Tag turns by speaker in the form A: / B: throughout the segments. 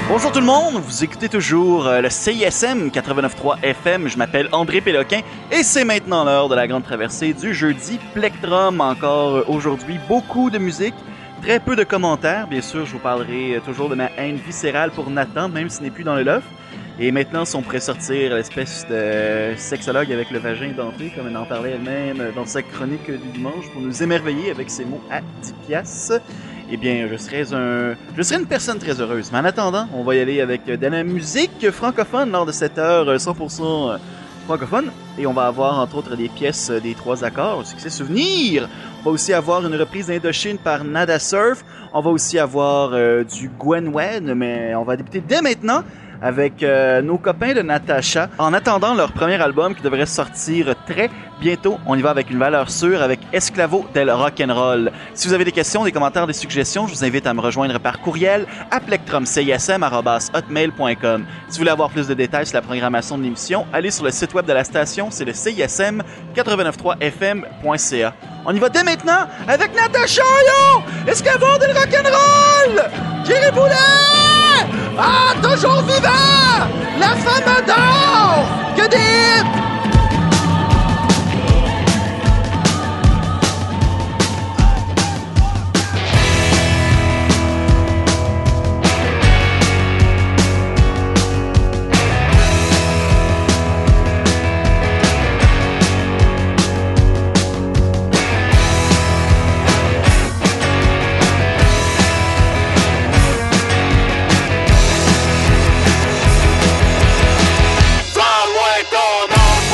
A: Bonjour tout le monde, vous écoutez toujours le CISM 89.3 FM, je m'appelle André Péloquin et c'est maintenant l'heure de la grande traversée du jeudi Plectrum. Encore aujourd'hui, beaucoup de musique, très peu de commentaires, bien sûr je vous parlerai toujours de ma haine viscérale pour Nathan, même s'il n'est plus dans le loft. Et maintenant, si on pourrait sortir l'espèce de sexologue avec le vagin denté, comme elle en parlait elle-même dans sa chronique du dimanche, pour nous émerveiller avec ses mots à 10 piastres, eh bien, je serais une personne très heureuse. Mais en attendant, on va y aller avec de la musique francophone lors de cette heure 100% francophone. Et on va avoir, entre autres, des pièces des trois accords, succès souvenir. On va aussi avoir une reprise d'Indochine par Nada Surf. On va aussi avoir du Gwen Wen, mais on va débuter dès maintenant avec nos copains de Natacha. En attendant leur premier album qui devrait sortir très bientôt, on y va avec une valeur sûre avec Esclavo del Rock'n'Roll. Si vous avez des questions, des commentaires, des suggestions, je vous invite à me rejoindre par courriel à plectrumcism@hotmail.com. Si vous voulez avoir plus de détails sur la programmation de l'émission, allez sur le site web de la station, c'est le CISM893fm.ca. On y va dès maintenant avec Natacha, yo! Esclavo del Rock'n'Roll! Thierry Boulet! Ah, toujours vivant! La femme adore! Que des...
B: Somewhere gone on.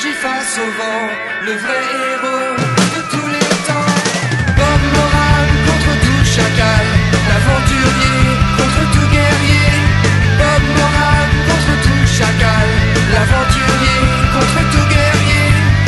B: surgit face au vent, le vrai héros de tous les temps. Bob Moran contre tout chacal, l'aventurier contre tout guerrier. Bob Moran contre tout chacal, l'aventurier contre tout guerrier.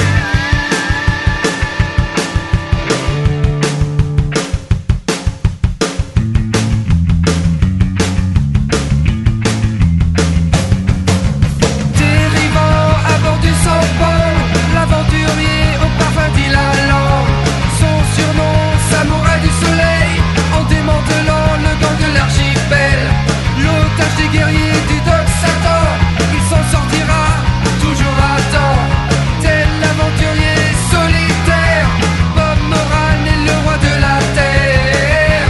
B: L'aventurier au parfum d'Ilalan, son surnom samouraï du soleil, en démantelant le gang de l'archipel. L'otage des guerriers du Doc Satan, il s'en sortira toujours à temps. Tel l'aventurier solitaire, Bob Moran est le roi de la terre.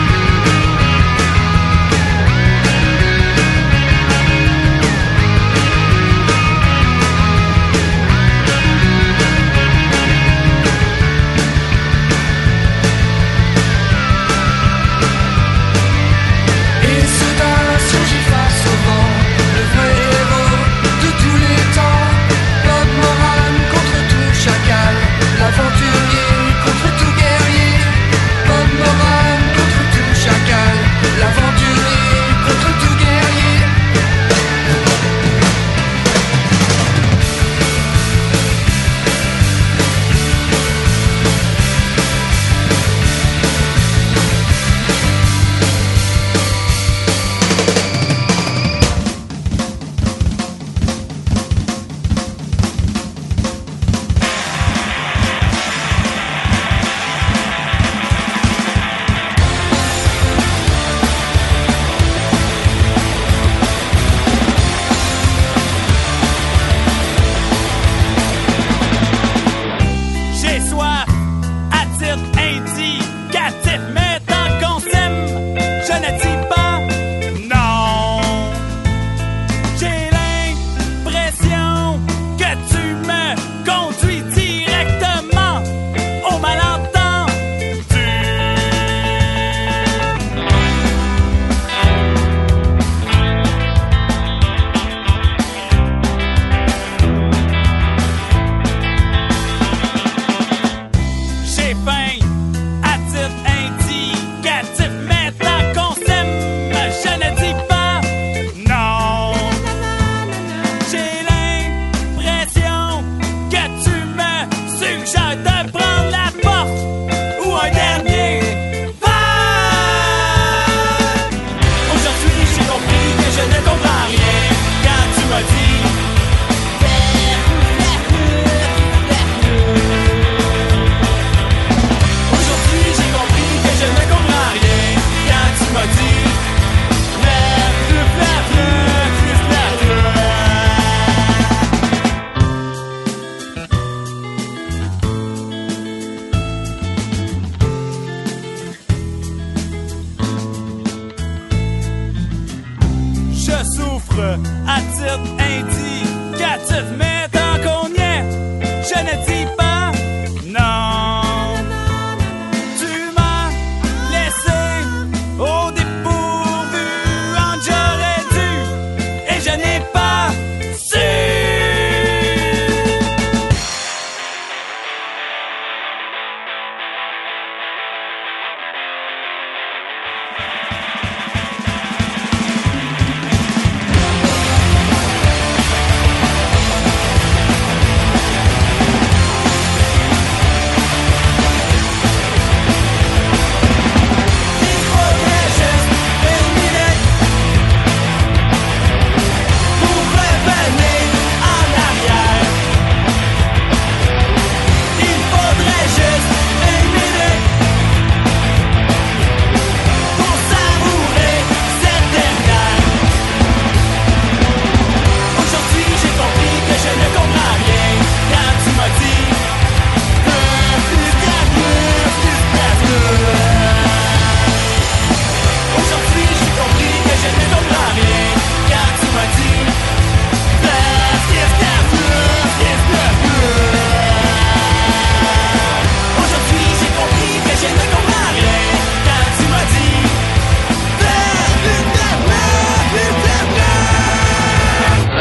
B: L'aventurier contre tout guerrier, Bob Moran contre tout chacal, l'aventurier contre tout guerrier.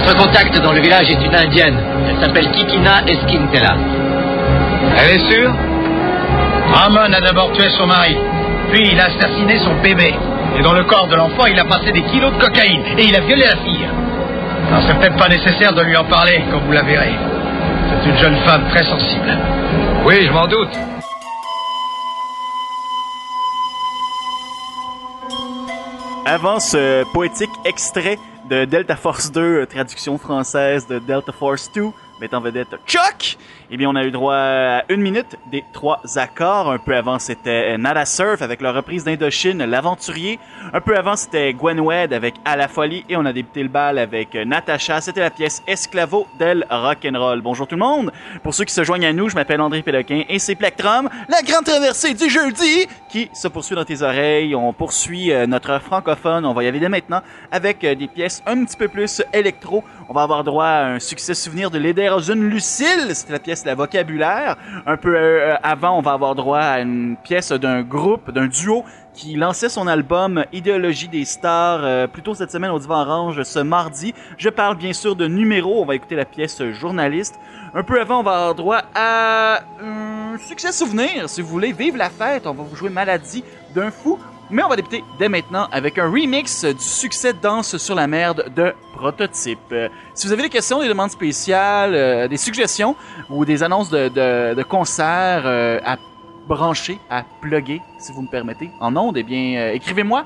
C: Notre contact dans le village est une indienne. Elle s'appelle Kikina Esquintela.
D: Elle est sûre? Ramon a d'abord tué son mari, puis il a assassiné son bébé. Et dans le corps de l'enfant, il a passé des kilos de cocaïne. Et il a violé la fille. Alors c'est peut-être pas nécessaire de lui en parler, comme vous la verrez. C'est une jeune femme très sensible. Oui, je m'en doute.
A: Avant ce poétique extrait de Delta Force 2, traduction française de Delta Force 2, mettant en vedette Chuck, eh bien, on a eu droit à 1 minute des 3 accords. Un peu avant, c'était Nada Surf avec leur reprise d'Indochine, L'Aventurier. Un peu avant, c'était Gwen Wed avec À la folie. Et on a débuté le bal avec Natacha. C'était la pièce Esclavo del Rock'n'Roll. Bonjour tout le monde. Pour ceux qui se joignent à nous, je m'appelle André Péloquin et c'est Plectrum, la grande traversée du jeudi, qui se poursuit dans tes oreilles. On poursuit notre francophone. On va y aller dès maintenant avec des pièces un petit peu plus électro. On va avoir droit à un succès souvenir de Lederhosen Lucille. C'était la pièce La Vocabulaire. Un peu avant, on va avoir droit à une pièce d'un groupe, d'un duo qui lançait son album Idéologie des stars plus tôt cette semaine au Divan Orange ce mardi. Je parle bien sûr de Numéro. On va écouter la pièce Journaliste. Un peu avant, on va avoir droit à un succès souvenir, si vous voulez. Vive la fête. On va vous jouer Maladie d'un fou. Mais on va débuter dès maintenant avec un remix du succès Danse sur la merde de Prototype. Si vous avez des questions, des demandes spéciales, des suggestions ou des annonces de concerts à brancher, à plugger, si vous me permettez, en ondes, eh bien, écrivez-moi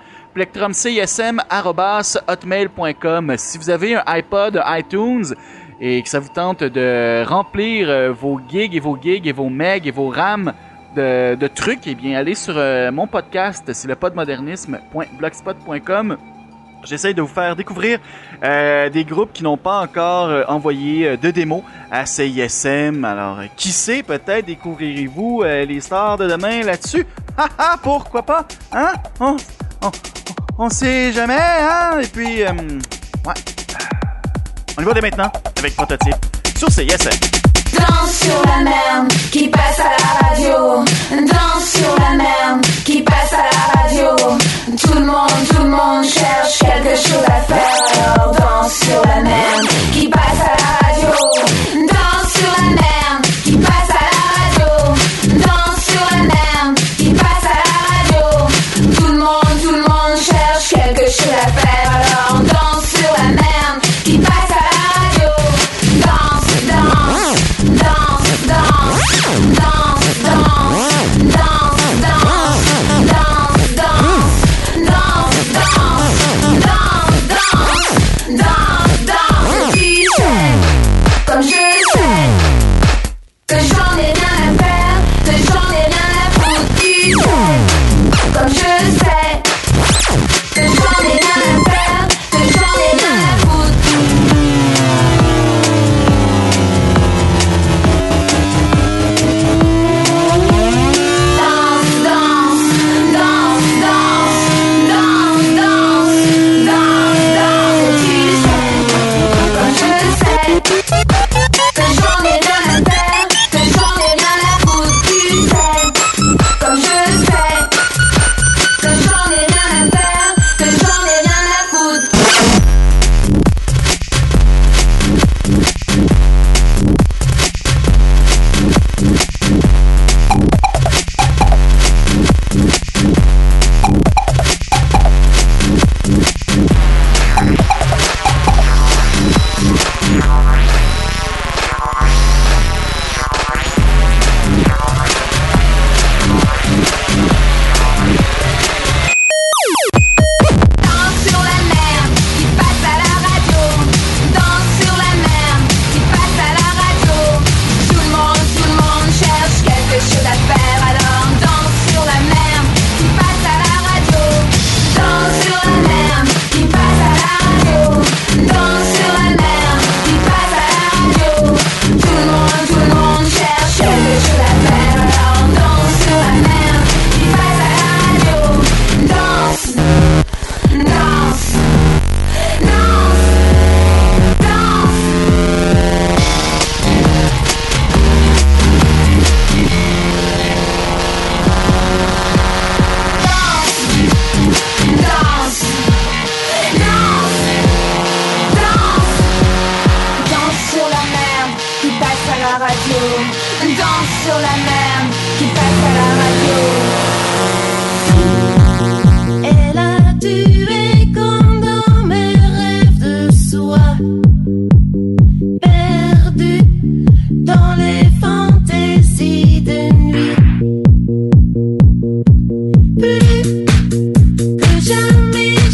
A: plectrumcism@hotmail.com. Si vous avez un iPod, un iTunes et que ça vous tente de remplir vos gigs et vos megs et vos RAM de trucs, eh bien, allez sur mon podcast, c'est le podmodernisme.blogspot.com. J'essaie de vous faire découvrir des groupes qui n'ont pas encore envoyé de démo à CISM. Alors, qui sait, peut-être découvrirez-vous les stars de demain là-dessus. Haha, pourquoi pas? Hein? On sait jamais, hein? Et puis, ouais. On y va dès maintenant avec Prototype sur CISM.
E: Danse sur la merde qui passe à la radio. Danse sur la merde qui passe à la radio. Tout le monde cherche quelque chose à faire. Alors danse sur la merde qui passe à la radio. Danse sur la merde qui passe à la radio. Danse sur la merde qui passe à la radio. Tout le monde cherche quelque chose à faire. Alors danse sur la merde qui passe à la radio. Danse, danse. Danse, danse, danse, danse, danse, danse, danse, danse, danse, danse, danse, danse, danse, danse, danse,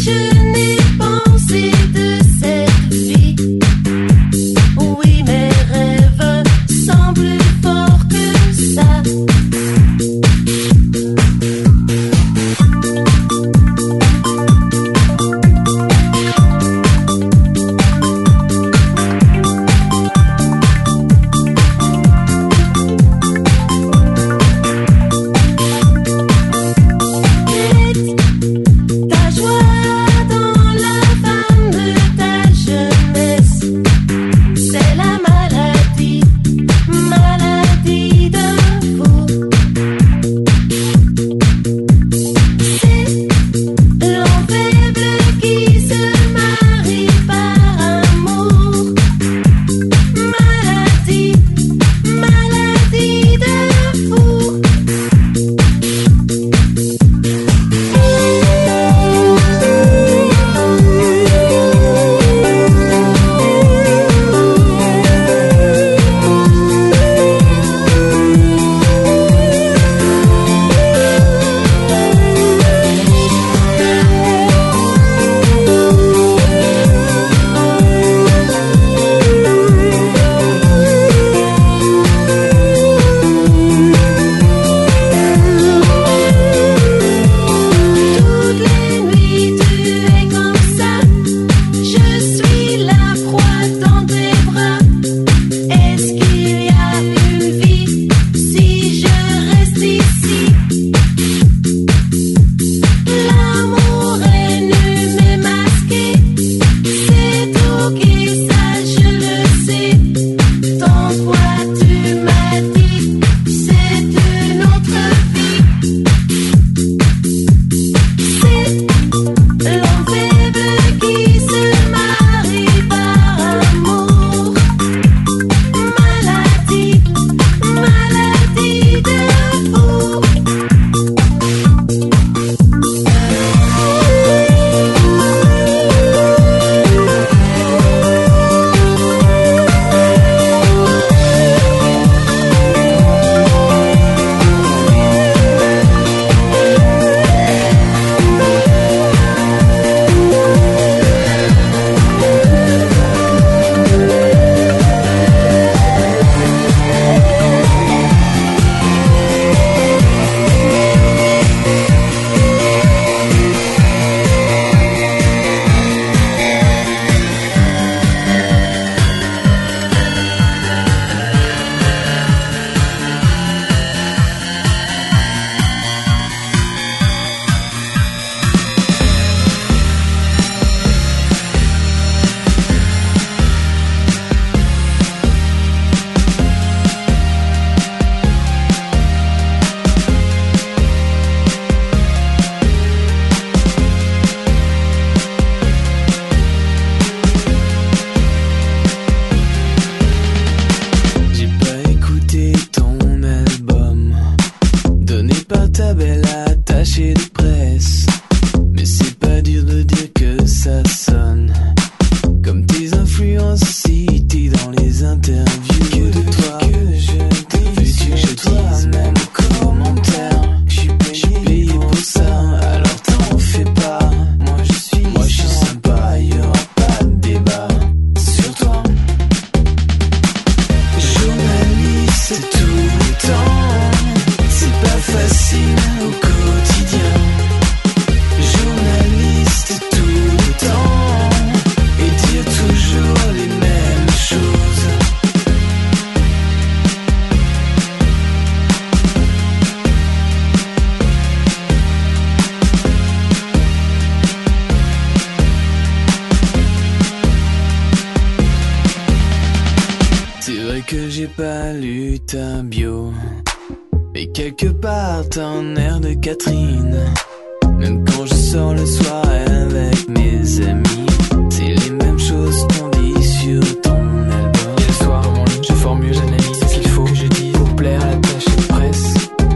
F: que j'ai pas lu ta bio, mais quelque part t'en air de Catherine. Même quand je sors le soir avec mes amis, c'est les mêmes choses qu'on dit sur ton album. Et le soir dans mon lit, je formule, j'analyse ce qu'il faut que je dise pour plaire à l'attaché de presse.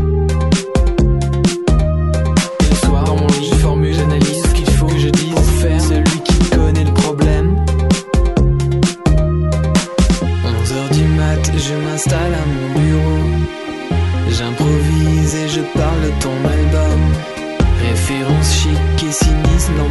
F: Et le soir dans mon lit, je formule, j'analyse ce qu'il faut que je dise pour faire celui qui connaît le problème. 11h du mat, je m'installe à mon bureau, j'improvise et je parle de ton album. Référence chic et cynisme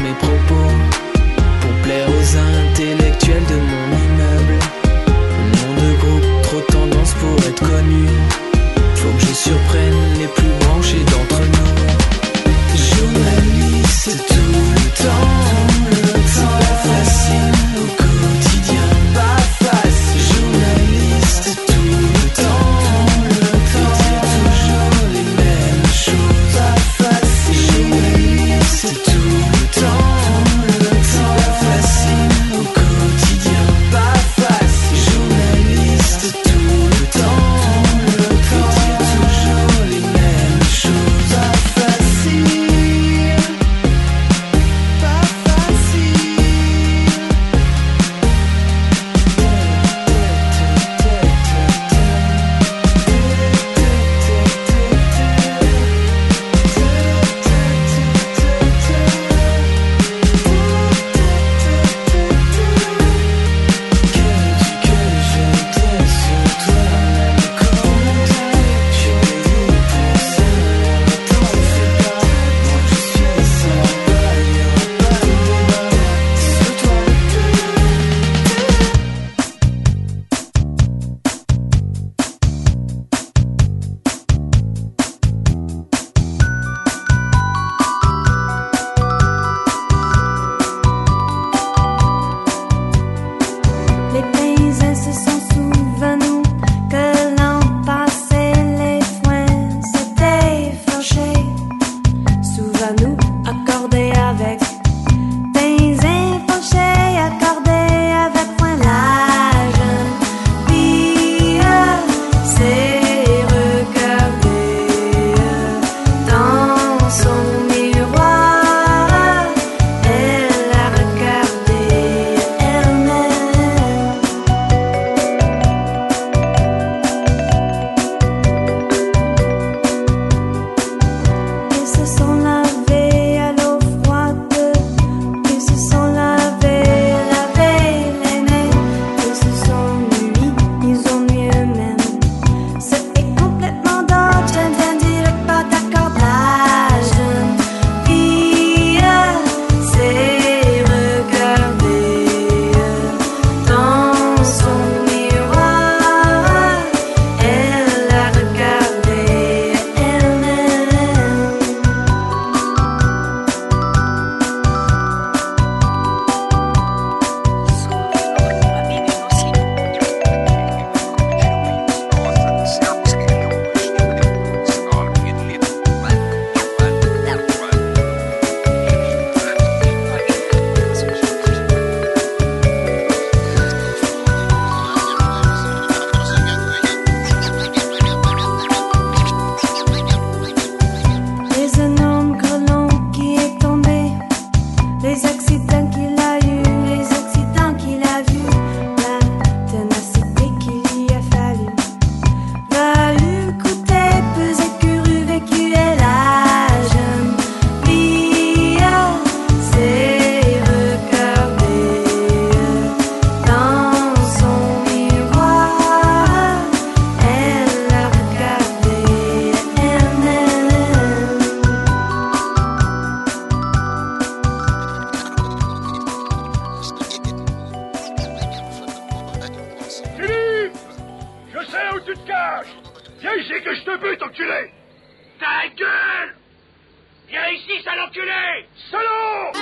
E: les accidents qu'il a eu, les accidents qu'il a vus, la ténacité qu'il y a fallu. Valu, coûté, pesé, curu, vécu et la jeune fille s'est regardée dans son miroir. Elle a regardé elle-même.
D: Philippe! Je sais où tu te caches! Viens ici que je te bute, enculé! Ta gueule! Viens ici, sale enculé! Salaud!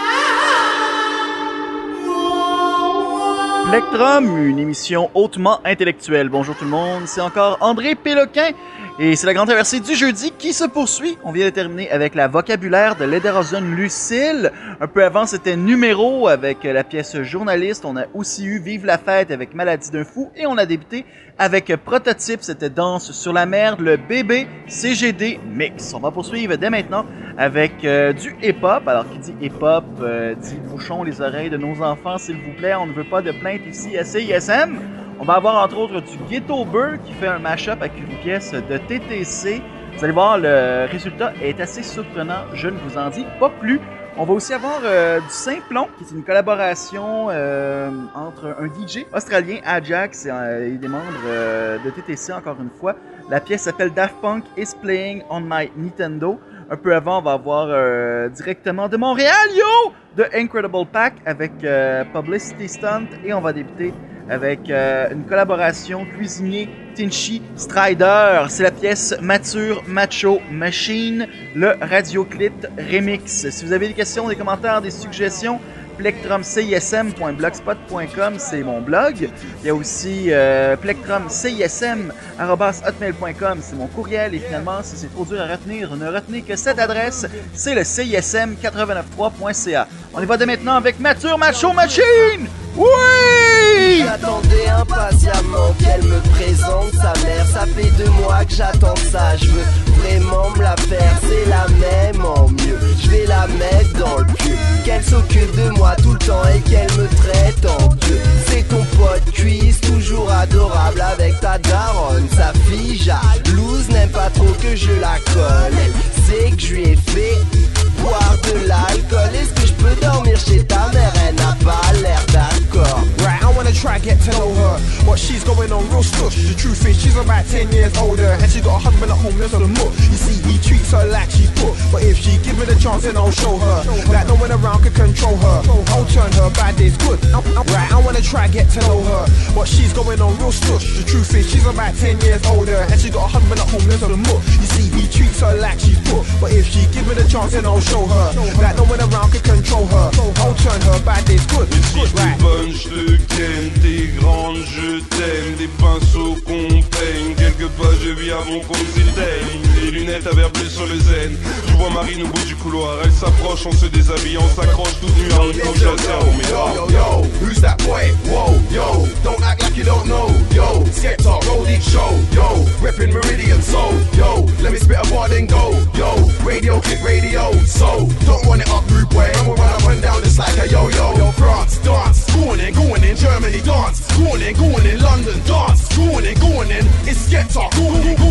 A: Plectrum, une émission hautement intellectuelle. Bonjour tout le monde, c'est encore André Péloquin et c'est la grande traversée du jeudi qui se poursuit. On vient de terminer avec la vocabulaire de Lederhosen Lucille. Un peu avant, c'était Numéro avec la pièce Journaliste. On a aussi eu Vive la fête avec Maladie d'un fou et on a débuté avec Prototype, c'était Danse sur la merde, le bébé CGD Mix. On va poursuivre dès maintenant avec du hip-hop. Alors, qui dit hip-hop, dit bouchons les oreilles de nos enfants, s'il vous plaît. On ne veut pas de plainte ici à CISM. On va avoir entre autres du Ghetto Bird qui fait un mash-up avec une pièce de TTC. Vous allez voir, le résultat est assez surprenant, je ne vous en dis pas plus. On va aussi avoir du Simplon, qui est une collaboration entre un DJ australien, Ajax, et des membres de TTC, encore une fois. La pièce s'appelle Daft Punk is Playing on My Nintendo. Un peu avant, on va avoir directement de Montréal, yo! The Incredible Pack avec Publicity Stunt. Et on va débuter avec une collaboration cuisinier Tinchy Strider. C'est la pièce Mature Macho Machine, le Radioclit Remix. Si vous avez des questions, des commentaires, des suggestions, plectrumcism.blogspot.com, c'est mon blog. Il y a aussi plectrumcism@hotmail.com, c'est mon courriel. Et finalement, si c'est trop dur à retenir, ne retenez que cette adresse, c'est le cism893.ca. On y va dès maintenant avec Mature Macho Machine! Oui!
G: J'attendais impatiemment qu'elle me présente sa mère. Ça fait 2 mois que j'attends ça. Je veux vraiment me la faire. C'est la même en mieux. Je vais la mettre dans le cul. Qu'elle s'occupe de moi tout le temps et qu'elle me traite en Dieu. C'est ton pote cuisse, toujours adorable avec ta daronne. Sa fille jalouse n'aime pas trop que je la colle. Elle sait que je lui ai fait boire de l'alcool. Est-ce que je peux dormir chez ta mère? Elle n'a pas l'air d'accord.
H: Right, I wanna try get to know her. What she's going on real stush. The truth is she's about 10 years older and she got a husband at home that's on the muck. You see, he treats her like she's put, but if she give me the chance then I'll show her that no one around can control her. I'll turn her bad days good. Right, I wanna try get to know her. What she's going on real stush. The truth is she's about 10 years older and she got a husband at home that's on the muck. You see, he treats her like she's put, but if she give me the chance then I'll show her that no one around can control her. I'll turn her bad days good. Right.
I: Bonne, je te ken, t'es grande, je t'aime. Des pinceaux qu'on peigne, quelque part je vis à mon compte s'il t'aime. Les lunettes à verre bleu sur le zen. Je vois Marine au bout du couloir, elle s'approche, on se déshabille, on s'accroche toute nue à une comme chasseur au miroir.
J: Yo, yo, who's that boy? Whoa, yo, don't act like you don't know. Yo, Skepta, roll each show. Yo, reppin' Meridian Soul. Yo, let me spit a bar then go. Yo, radio, click radio. So, don't run it up, rude way. I'm gonna run up and down just like a yo-yo. Yo, France, dance. Going in Germany, dance. Going in London, dance. Going in, it's Skepta. Going in.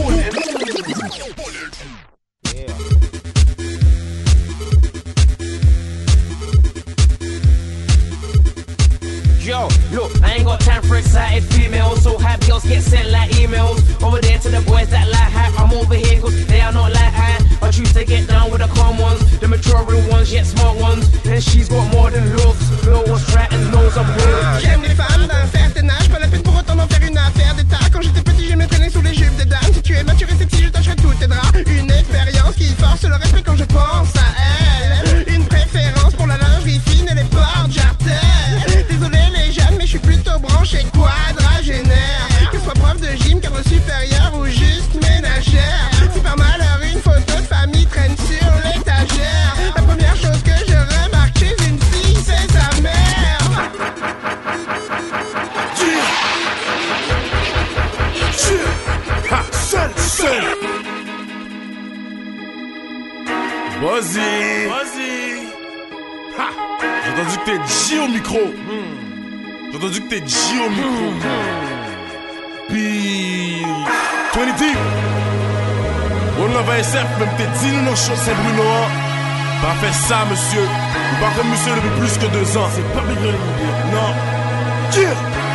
K: Yo, look, I ain't got time for excited females, so hype girls get sent like emails. Over there to the boys that like hype, I'm over here cause they are not like I. I choose to get down with the calm ones, the maturing ones, yet smart ones. And she's got more than looks, know what's right and knows I'm good.
H: J'aime les femmes d'un certain âge, pas la peine pour autant d'en faire une affaire d'état. Quand j'étais petit, j'aimais traîner sous les jupes des dames. Si tu es mature et sexy, je tâcherai tous tes draps. Une expérience qui force le respect quand je pense à elle. Une préférence pour la lingerie fine et les portes jartelles. Désolé les jeunes, mais je suis plutôt branché quadragénaire. Que ce soit prof de gym, cadre supérieur ou juste ménagère. Si par malheur une photo de famille traîne sur l'étagère, la première chose que je remarque chez une fille, c'est sa mère.
J: Seul.
I: Vas-y.
J: Ha! J'ai
I: entendu que t'es G au micro. J'ai entendu que t'es G au micro. Puis 20 Deep. On l'a va essayer, même t'es dit nous nos choses Saint-Bruno. Pas fait ça, monsieur. Ou pas comme monsieur depuis plus que 2 ans. C'est pas rigolé, mon gars. Non. Yeah.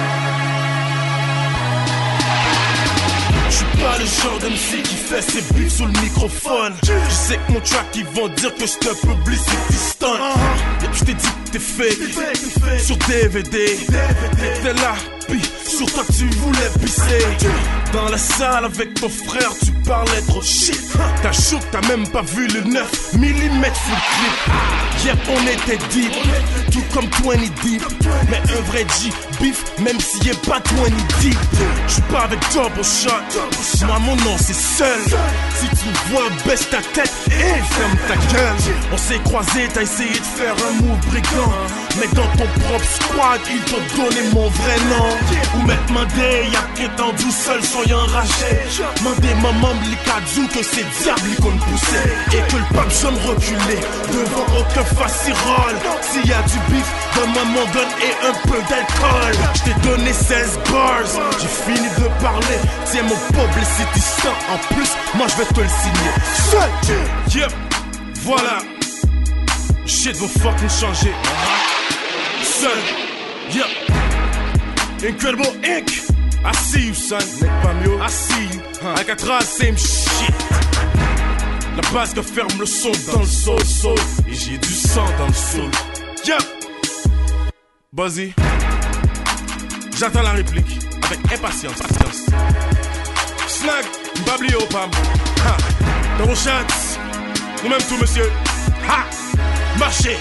I: J'suis pas le genre d'MC qui fait ses beats sous le microphone. Je sais que mon track ils vont dire que j'te publicity stunt. Et puis j't'ai dit que t'es fake sur DVD. T'es là, pis sur toi tu voulais pisser. Dans la salle avec ton frère tu parlais trop shit. T'as chaud, t'as même pas vu le 9 mm full clip. Yep, on était deep, tout comme 20 Deep. Mais un vrai G beef, même s'il est pas 20 Deep. J'suis pas avec double shot, moi mon nom c'est Seul. Si tu me vois, baisse ta tête et ferme ta gueule. On s'est croisés, t'as essayé de faire un move brigand. Mais dans ton propre squad, ils t'ont donné mon vrai nom. Ou mettre mandé, y'a prétendu seul sans y enrager. Mandé maman m'likadou que c'est diable qu'on poussait. Et que le pape jaune reculé devant aucun facirole. S'il y a du beef, donne-moi mon gun et un peu d'alcool. J't'ai donné 16 bars, j'ai fini de parler. Tiens mon publicity stunt, en plus, moi je vais te le signer. Seul, yep, voilà. Shit va fucking changer. Seul, yep. Incredible Inc. I see you, son. I see you. Alcatraz, same shit. La base que ferme le son dans le soul. Et j'ai du sang dans le soul. Yep. Buzzy. J'attends la réplique avec impatience. Snag, Mbabli au Pam. Ha. Dans vos chats. Nous-mêmes tout, monsieur. Ha. Marchez.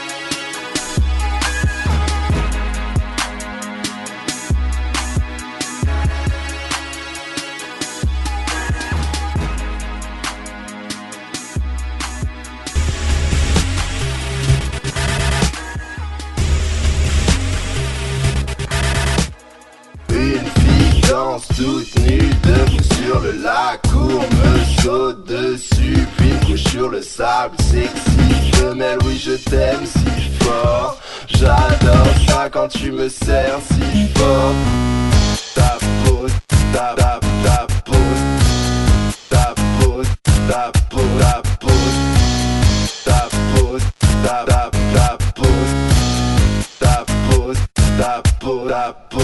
G: Toute nue debout sur le lac, court me saute dessus, puis me couche sur le sable sexy. Femelle, oui je t'aime si fort, j'adore ça quand tu me serres si fort. Ta pose, ta pose, ta pose, ta pose, ta pose, ta pose, ta pose, ta pose, ta pose, ta pose.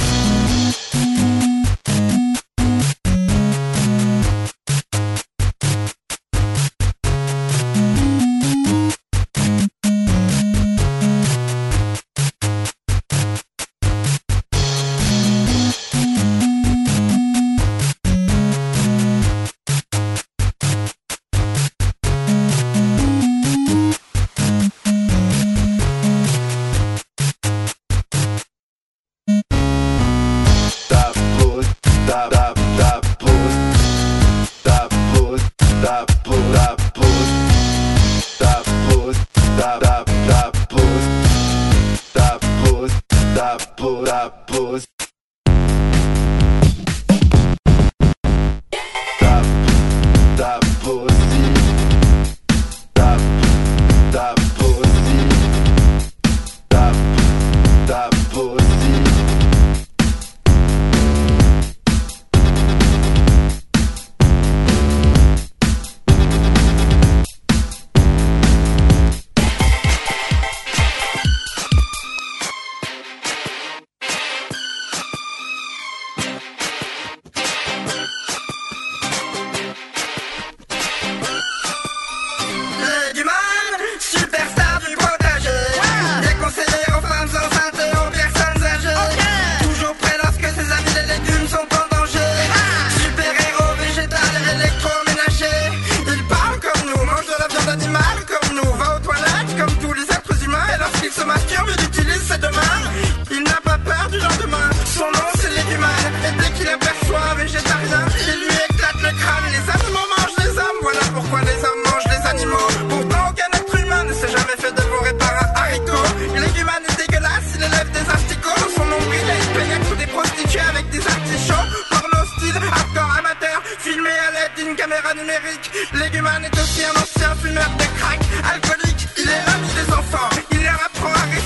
B: caméra numérique. Léguman est aussi un ancien fumeur de crack alcoolique. Il est l'ami des enfants, il leur apprend à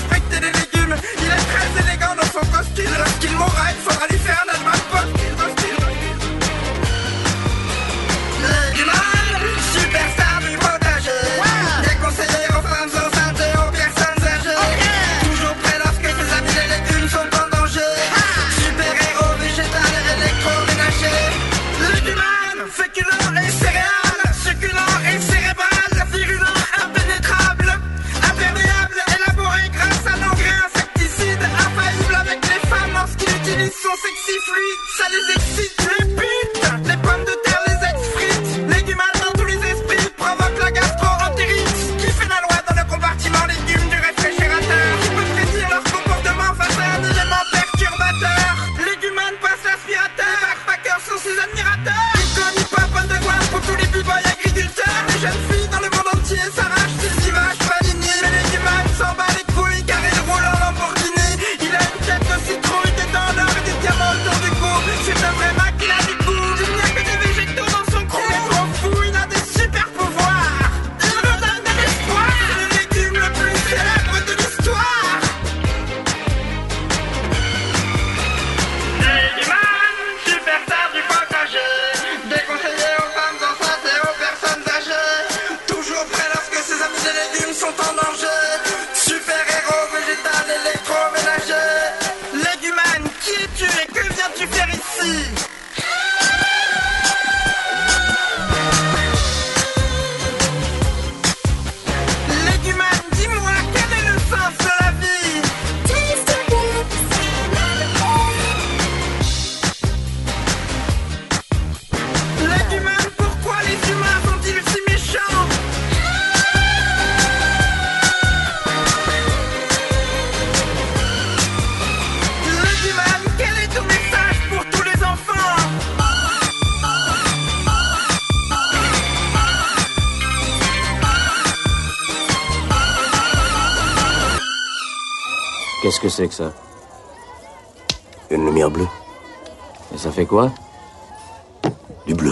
L: Qu'est-ce que c'est que ça?
M: Une lumière bleue.
L: Et ça fait quoi?
M: Du bleu.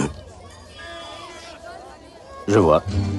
L: Je vois.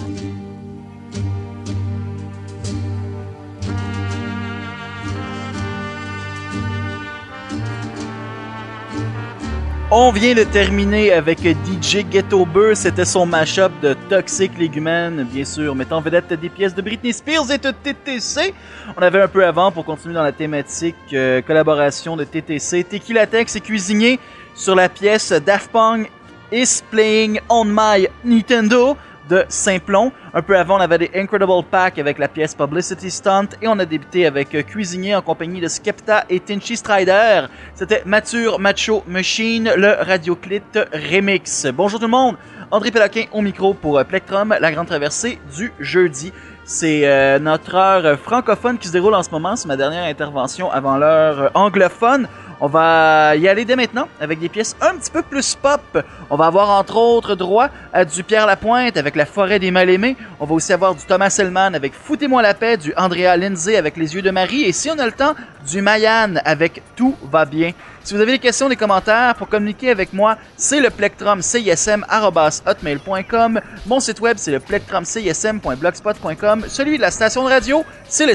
A: On vient de terminer avec DJ Ghetto Burr, c'était son mashup de Toxic Legumen, bien sûr, mettant en vedette des pièces de Britney Spears et de TTC. On avait un peu avant, pour continuer dans la thématique collaboration de TTC, Tequila Tex et Cuisinier sur la pièce Daft Punk Is Playing on My Nintendo de Simplon. Un peu avant, on avait des Incredible Pack avec la pièce Publicity Stunt et on a débuté avec Cuisinier en compagnie de Skepta et Tinchy Strider. C'était Mature Macho Machine, le Radioclit Remix. Bonjour tout le monde, André Péloquin au micro pour Plectrum, la grande traversée du jeudi. C'est notre heure francophone qui se déroule en ce moment, c'est ma dernière intervention avant l'heure anglophone. On va y aller dès maintenant avec des pièces un petit peu plus pop. On va avoir entre autres droit à du Pierre Lapointe avec La Forêt des Mal-Aimés. On va aussi avoir du Thomas Selman avec Foutez-moi la paix, du Andrea Lindsay avec Les Yeux de Marie et si on a le temps, du Mayan avec Tout va bien. Si vous avez des questions, des commentaires pour communiquer avec moi, c'est le plectrum cism@hotmail.com. Mon site web, c'est le plectrumcism.blogspot.com. Celui de la station de radio, c'est le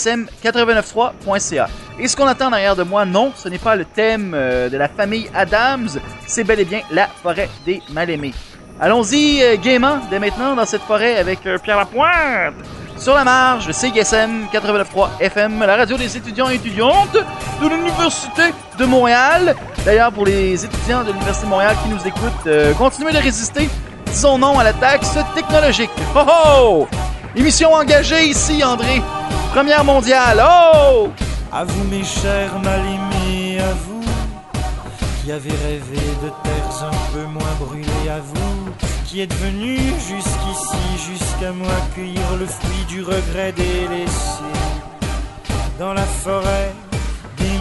A: cism893.ca. Et ce qu'on attend derrière de moi, non, ce n'est pas le thème de la famille Adams, c'est bel et bien La Forêt des Mal-Aimés. Allons-y gaiement dès maintenant dans cette forêt avec Pierre Lapointe. Sur la marge, le CISM 89.3 FM, la radio des étudiants et étudiantes de l'Université de Montréal. D'ailleurs, pour les étudiants de l'Université de Montréal qui nous écoutent, continuez de résister. Disons non à la taxe technologique. Oh oh! Émission engagée ici, André. Première mondiale. Oh!
N: À vous, mes chers mal-aimés, à vous qui avez rêvé de terres un peu moins brûlées, à vous qui êtes venus jusqu'ici, jusqu'à moi cueillir le fruit du regret délaissé dans la forêt des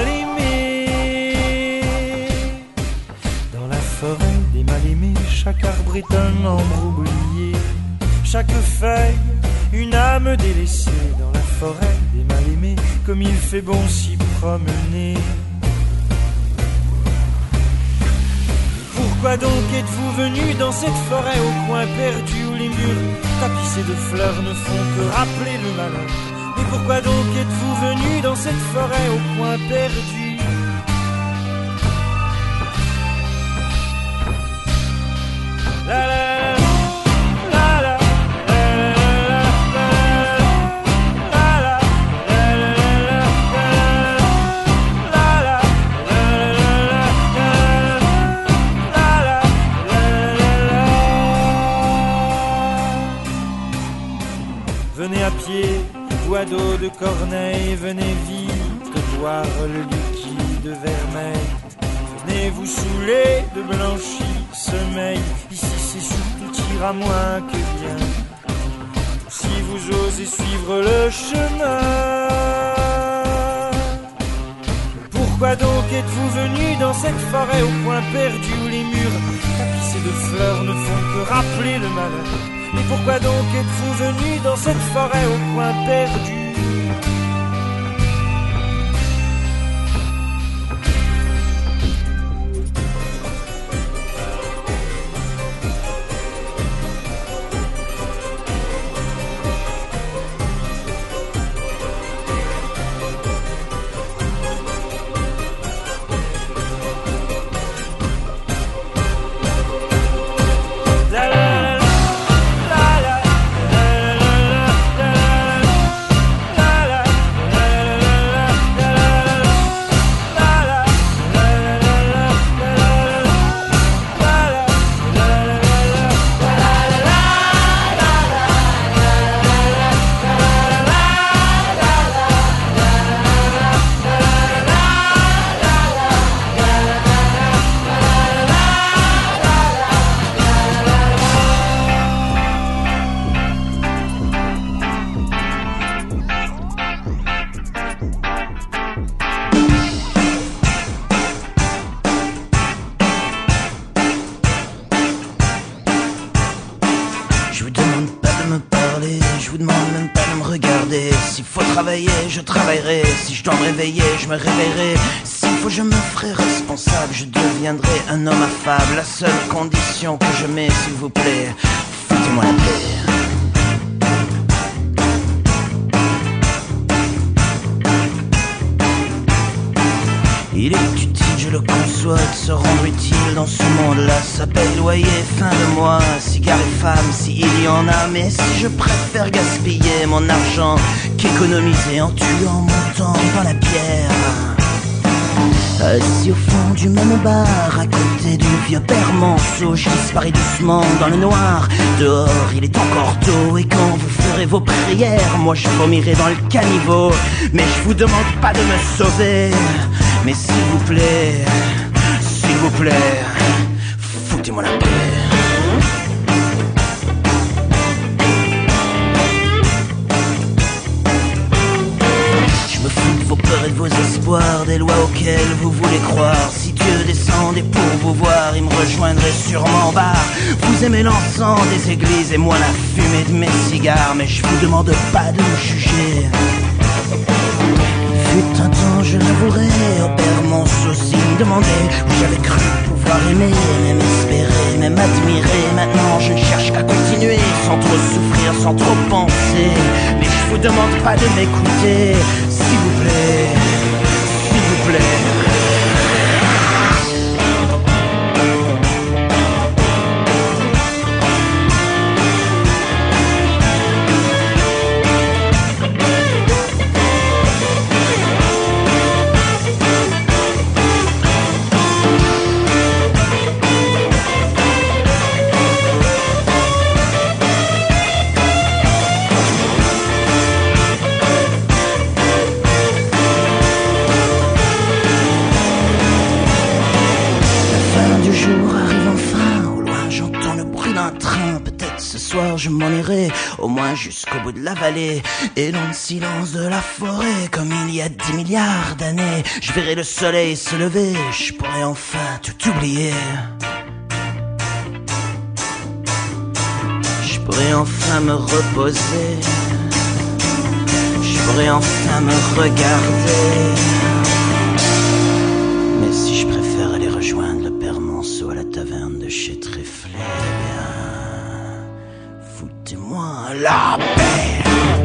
N: mal-aimés. Dans la forêt des mal-aimés, chaque arbre est un membre oublié, chaque feuille une âme délaissée. Dans la forêt des mal-aimés, comme il fait bon s'y promener. Pourquoi donc êtes-vous venus dans cette forêt au coin perdu où les murs tapissés de fleurs ne font que rappeler le malheur? Mais pourquoi donc êtes-vous venus dans cette forêt au coin perdu? La la venez à pied ou à dos de Corneille, venez vite boire le liquide vermeil. Venez vous saouler de blanchi sommeil, ici c'est surtout tir à moins que bien. Si vous osez suivre le chemin, pourquoi donc êtes-vous venus dans cette forêt au coin perdu où les murs tapissés de fleurs ne font que rappeler le malheur? Et pourquoi donc êtes-vous venus dans cette forêt au coin perdu?
O: je travaillerai. Si je dois me réveiller, je me réveillerai. S'il faut, je me ferai responsable. Je deviendrai un homme affable. La seule condition que je mets, s'il vous plaît, foutez-moi la paix. Il est utile, je le conçois, de se rendre utile dans ce monde-là. Ça paye loyer, fin de mois, cigare et femme, s'il y en a. Mais si je préfère gaspiller mon argent qu'économiser en tuant mon temps dans la pierre. Assis au fond du même bar, à côté du vieux père Monceau, je disparais doucement dans le noir. Dehors, il est encore tôt, et quand vous ferez vos prières, moi je vomirai dans le caniveau. Mais je vous demande pas de me sauver, mais s'il vous plaît, foutez-moi la paix. Je me fous de vos peurs et de vos espoirs, des lois auxquelles vous voulez croire. Si Dieu descendait pour vous voir, il me rejoindrait sûrement en bar. Vous aimez l'encens des églises et moi la fumée de mes cigares, mais je vous demande pas de me juger. Fut un temps, je l'avouerai, au père Monceau aussi me demandait où j'avais cru pouvoir aimer, même espérer, même admirer. Maintenant je ne cherche qu'à continuer, sans trop souffrir, sans trop penser. Mais je vous demande pas de m'écouter, s'il vous plaît, s'il vous plaît. Je m'en irai, au moins jusqu'au bout de la vallée, et dans le silence de la forêt, comme il y a 10 milliards d'années, je verrai le soleil se lever, je pourrai enfin tout oublier. Je pourrai enfin me reposer, je pourrai enfin me regarder. Mais si je préfère aller rejoindre le père Monceau à la taverne de chez Tréflet, foutez-moi la paix.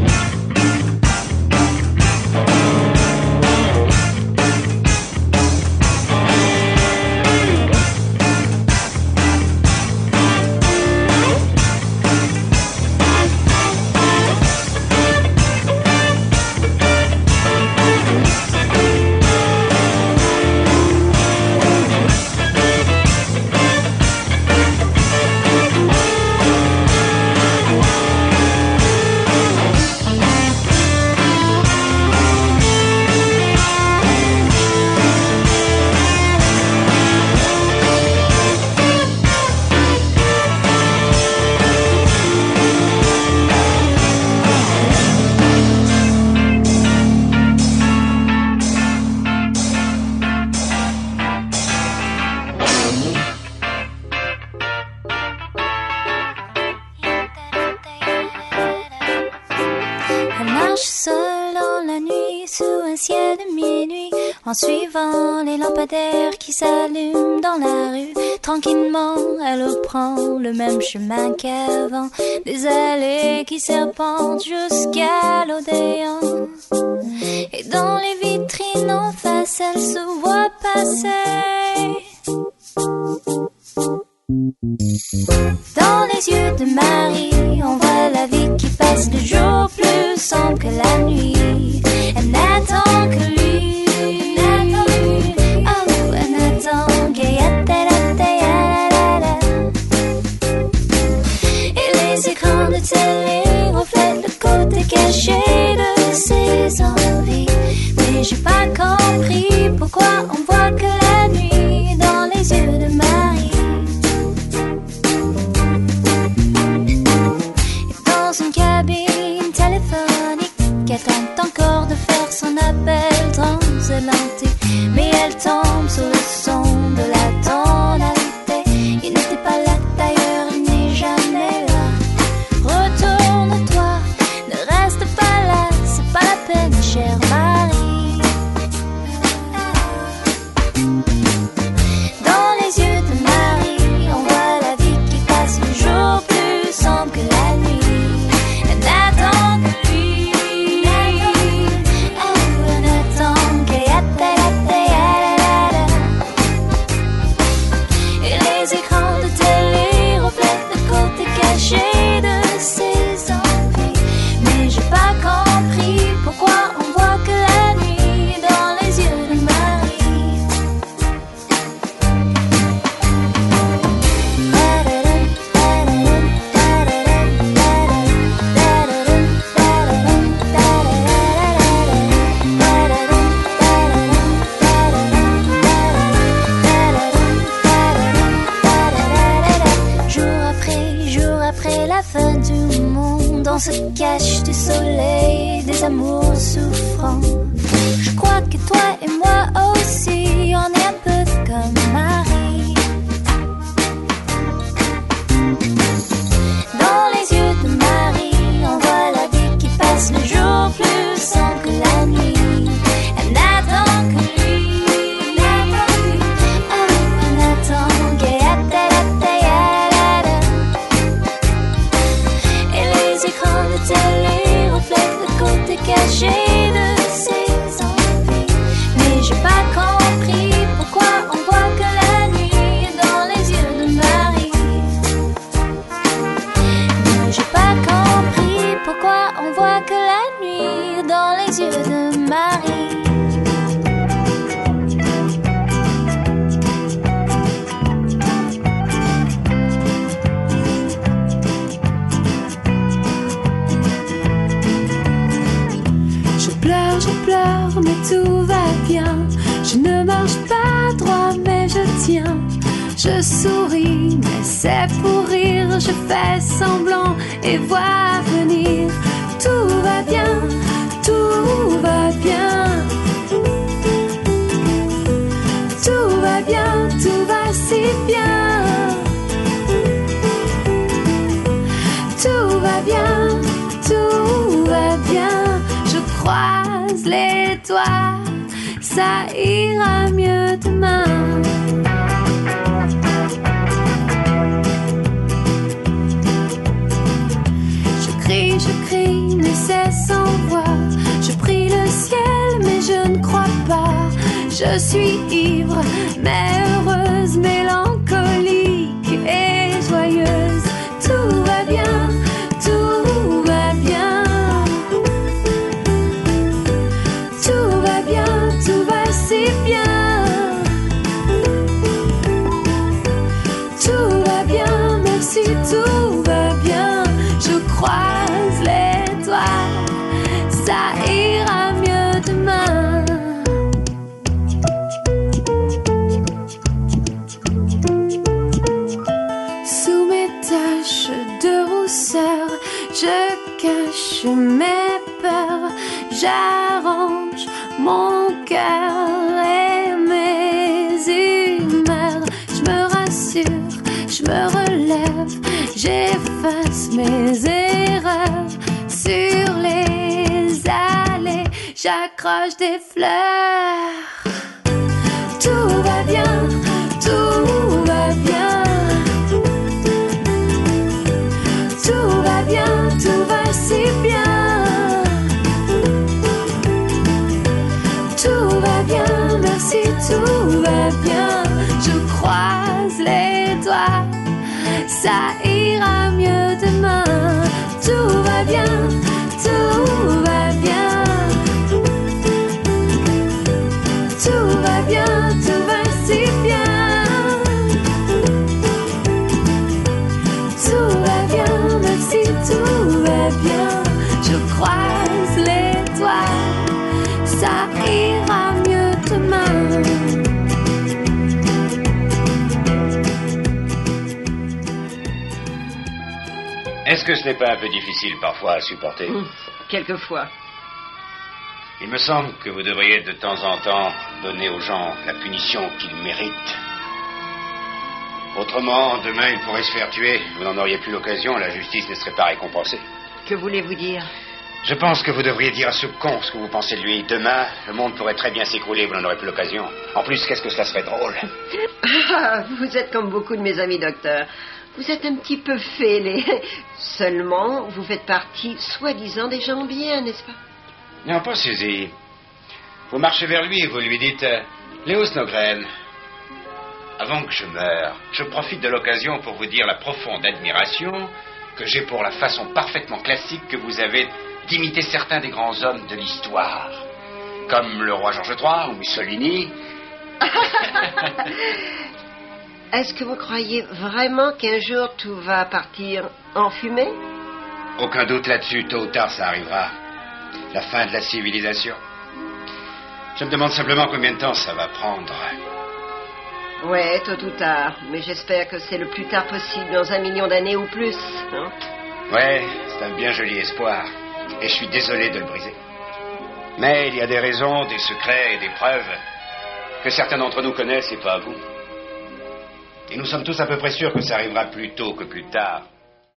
P: En suivant les lampadaires qui s'allument dans la rue, tranquillement, elle reprend le même chemin qu'avant. Des allées qui serpentent jusqu'à l'Odéon. Et dans les vitrines en face, elle se voit passer. Dans les yeux de Marie, on voit la vie qui passe, le jour plus sombre que la nuit. Elle n'attend que lui. Télé reflète le côté caché de ses envies. Mais j'ai pas compris pourquoi on voit que la nuit dans les yeux de Marie. Et dans une cabine téléphonique, qui attend encore de faire son appel des amours souffrants. Je crois que toi et moi aussi, on est un peu comme Marie. Dans les yeux de Marie, on voit la vie qui passe le jour plus sombre que la nuit. Elle n'attend que lui, oh, elle attend que et les écrans de télé reflètent le côté caché de ses envies. Mais j'ai pas compris pourquoi on voit que la nuit dans les yeux de Marie. Mais j'ai pas compris pourquoi on voit que la nuit dans les yeux de Marie.
Q: Je pleure, mais tout va bien. Je ne marche pas droit, mais je tiens. Je souris, mais c'est pour rire. Je fais semblant et vois venir. Tout va bien, tout va bien. Tout va bien, tout va si bien. Tout va bien, tout va bien. Je croise les doigts, ça ira mieux demain. Je crie, mais c'est sans voix. Je prie le ciel, mais je ne crois pas. Je suis ivre, mais heureuse, mélancolique et joyeuse. Tout va bien, tout va bien. Tout va bien, tout va si bien. Tout va bien, merci, tout va bien. Je croise les doigts, ça ira mieux demain. Sous mes taches de rousseur, je cache mes peurs. J'arrange mon cœur et mes humeurs. Je me rassure, je me relève, j'efface mes erreurs. Sur les allées, j'accroche des fleurs. Tout va bien, tout va bien. Tout va bien, tout va si bien. Tout va bien, merci, tout va bien. Je croise les doigts, ça ira mieux demain. Tout va bien, tout va bien. Tout va bien, tout va si bien. Tout va bien, merci, tout va bien. Je croise les doigts, ça ira mieux demain.
R: Est-ce que ce n'est pas un peu difficile parfois à supporter?
S: Quelquefois.
R: Il me semble que vous devriez de temps en temps donner aux gens la punition qu'ils méritent. Autrement, demain, ils pourraient se faire tuer. Vous n'en auriez plus l'occasion, la justice ne serait pas récompensée.
S: Que voulez-vous dire?
R: Je pense que vous devriez dire à ce con ce que vous pensez de lui. Demain, le monde pourrait très bien s'écrouler, vous n'en aurez plus l'occasion. En plus, qu'est-ce que cela serait drôle.
S: Ah, vous êtes comme beaucoup de mes amis docteurs. Vous êtes un petit peu fêlés. Seulement, vous faites partie, soi-disant, des gens bien, n'est-ce pas?
R: Non, pas Suzy. Vous marchez vers lui et vous lui dites Léo Snogren, avant que je meure, je profite de l'occasion pour vous dire la profonde admiration que j'ai pour la façon parfaitement classique que vous avez d'imiter certains des grands hommes de l'histoire, comme le roi George III ou Mussolini.
S: Est-ce que vous croyez vraiment qu'un jour tout va partir en fumée?
R: Aucun doute là-dessus, tôt ou tard ça arrivera. La fin de la civilisation. Je me demande simplement combien de temps ça va prendre.
S: Ouais, tôt ou tard. Mais j'espère que c'est le plus tard possible, dans 1 million d'années ou plus. Hein?
R: Ouais, c'est un bien joli espoir. Et je suis désolé de le briser. Mais il y a des raisons, des secrets et des preuves que certains d'entre nous connaissent et pas vous. Et nous sommes tous à peu près sûrs que ça arrivera plus tôt que plus tard.